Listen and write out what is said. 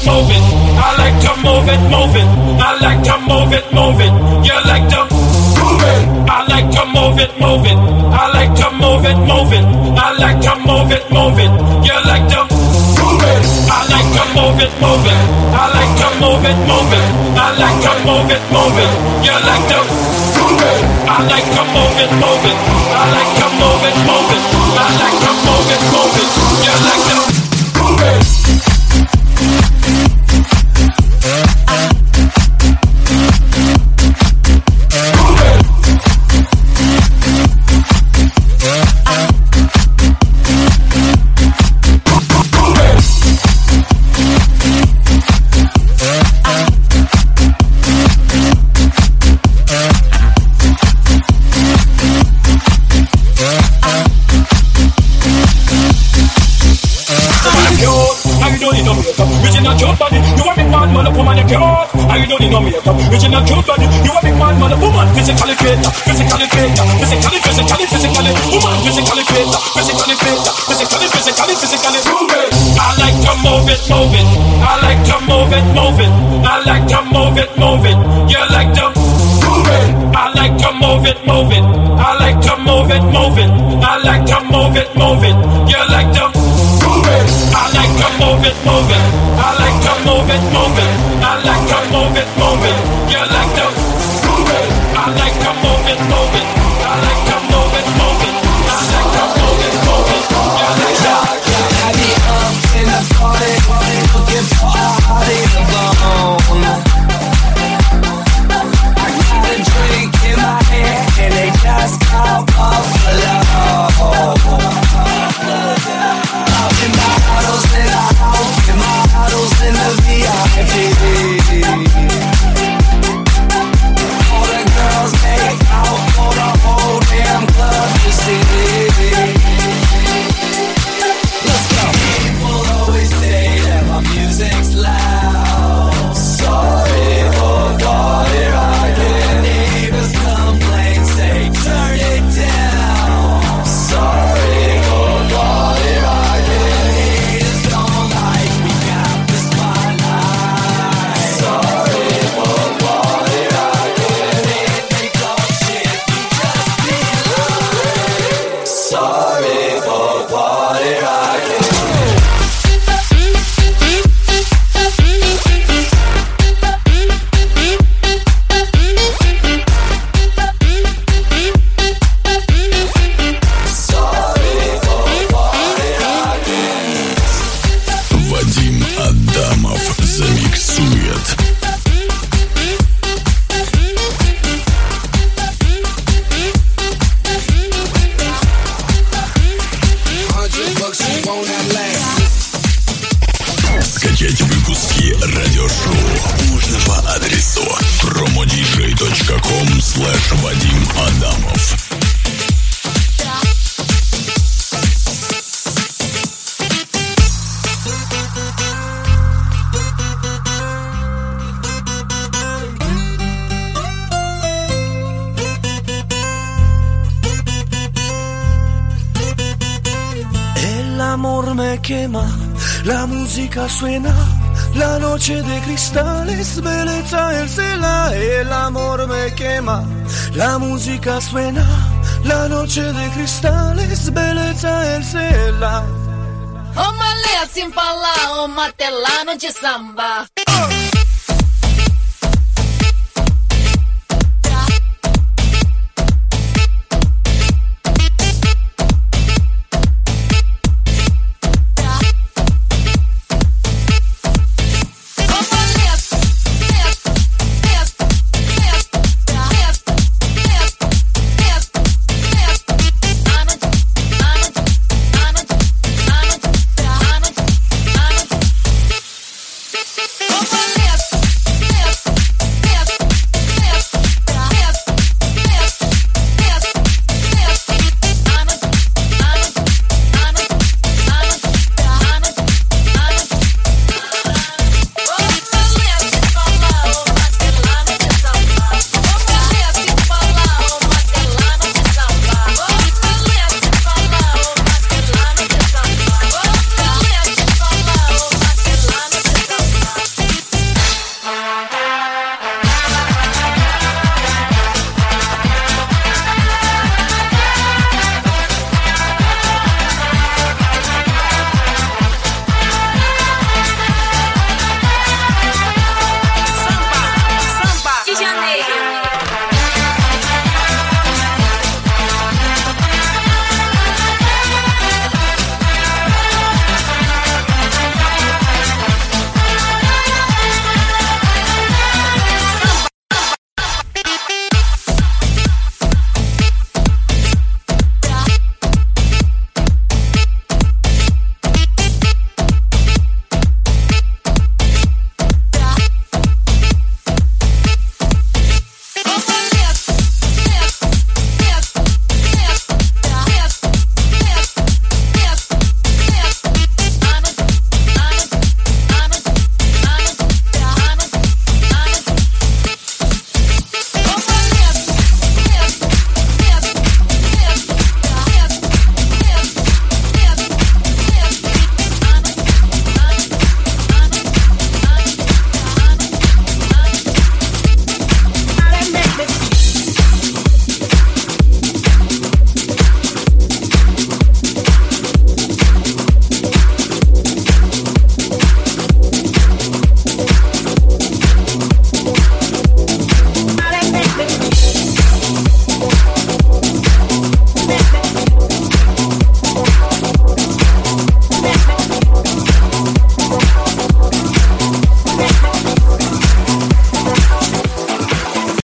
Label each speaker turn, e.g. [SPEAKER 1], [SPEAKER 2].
[SPEAKER 1] move it. I like to move it, move it. I like to move it, move it. You like to move it. I like to move it, move it. I like to move it, move it. I like to move it, move it. You like to move it. I like to move it, move it. I like to move it, move it. I like to move it, move it. You like to move it. I like to move it, move it. I like to move it, move it. I like to move it, move it. You like to move it.
[SPEAKER 2] Original cute body, you a big man, man, a woman, physically greater, physically greater, physically, physically, physically, woman, physically greater, physically greater, physically, physically, physically, move it. I like to move it, move it. I like to move it, move it. I like to move it, move it. You like to move it. I like to move it, move it. I like to move it, move it. I like to move it, move it. You like to move it. I like to move it, move it. I like to move it, move it. I like to move it, move it. You like to move it. I like to move it, move it. I like to move it, move it. I like to move it, move it. You like to
[SPEAKER 3] have me up in the party, looking for a hottie to bone. I got a drink in my hand and they just call Buffalo. In my bottles in the house, in my bottles in the VIP. All the girls make out for the whole damn club to see. Let's go. People always say that my music's loud. Sorry for party rocking. Neighbors complain, say turn it down. Sorry for party rocking. Haters don't like we got the spotlight. Sorry for party rocking. They talk shit, you just be lying. Sorry for party rocking.
[SPEAKER 4] Вадим Адамов замиксует. Скачать выпуски радиошоу можно по адресу promodj.com/Vadim Adamov.
[SPEAKER 3] El amor me quema, la música suena, la noche de cristales, belleza el cela. El amor me quema, la música suena, la noche de cristales, belleza el cela.
[SPEAKER 5] Ô malé, assim falar, ô matelano de samba.